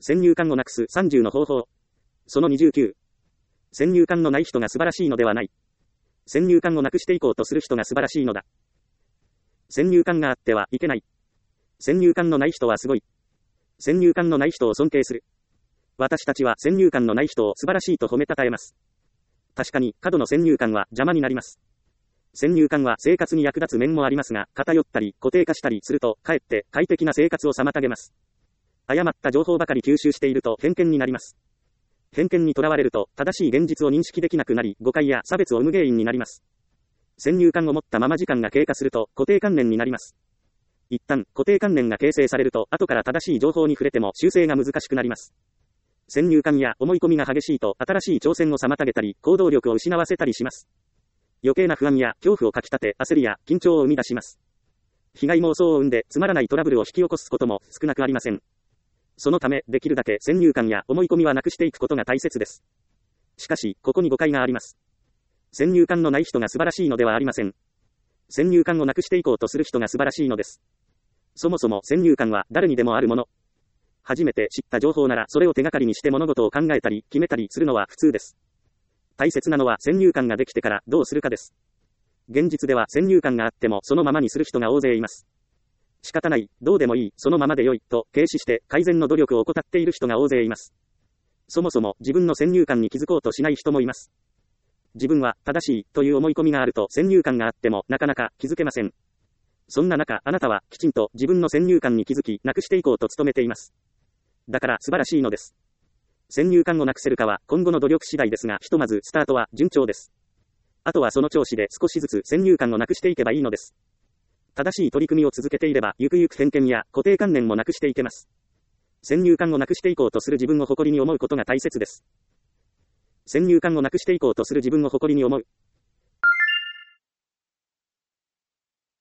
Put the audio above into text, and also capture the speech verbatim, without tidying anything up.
先入観をなくすさんじゅうの方法。そのにじゅうきゅう。先入観のない人が素晴らしいのではない。先入観をなくしていこうとする人が素晴らしいのだ。先入観があってはいけない。先入観のない人はすごい。先入観のない人を尊敬する。私たちは先入観のない人を素晴らしいと褒めたたえます。確かに過度の先入観は邪魔になります。先入観は生活に役立つ面もありますが、偏ったり固定化したりすると、かえって快適な生活を妨げます。誤った情報ばかり吸収していると偏見になります。偏見にとらわれると、正しい現実を認識できなくなり、誤解や差別を生む原因になります。先入観を持ったまま時間が経過すると、固定観念になります。一旦、固定観念が形成されると、後から正しい情報に触れても修正が難しくなります。先入観や思い込みが激しいと、新しい挑戦を妨げたり、行動力を失わせたりします。余計な不安や恐怖をかきたて、焦りや緊張を生み出します。被害妄想を生んで、つまらないトラブルを引き起こすことも少なくありません。そのため、できるだけ先入観や思い込みはなくしていくことが大切です。しかし、ここに誤解があります。先入観のない人が素晴らしいのではありません。先入観をなくしていこうとする人が素晴らしいのです。そもそも先入観は誰にでもあるもの。初めて知った情報ならそれを手がかりにして物事を考えたり決めたりするのは普通です。大切なのは先入観ができてからどうするかです。現実では先入観があってもそのままにする人が大勢います。仕方ない、どうでもいい、そのままで良い、と軽視して改善の努力を怠っている人が大勢います。そもそも自分の先入観に気づこうとしない人もいます。自分は正しいという思い込みがあると先入観があってもなかなか気づけません。そんな中、あなたはきちんと自分の先入観に気づき、なくしていこうと努めています。だから素晴らしいのです。先入観をなくせるかは今後の努力次第ですが、ひとまずスタートは順調です。あとはその調子で少しずつ先入観をなくしていけばいいのです。正しい取り組みを続けていれば、ゆくゆく偏見や固定観念もなくしていけます。先入観をなくしていこうとする自分を誇りに思うことが大切です。先入観をなくしていこうとする自分を誇りに思う。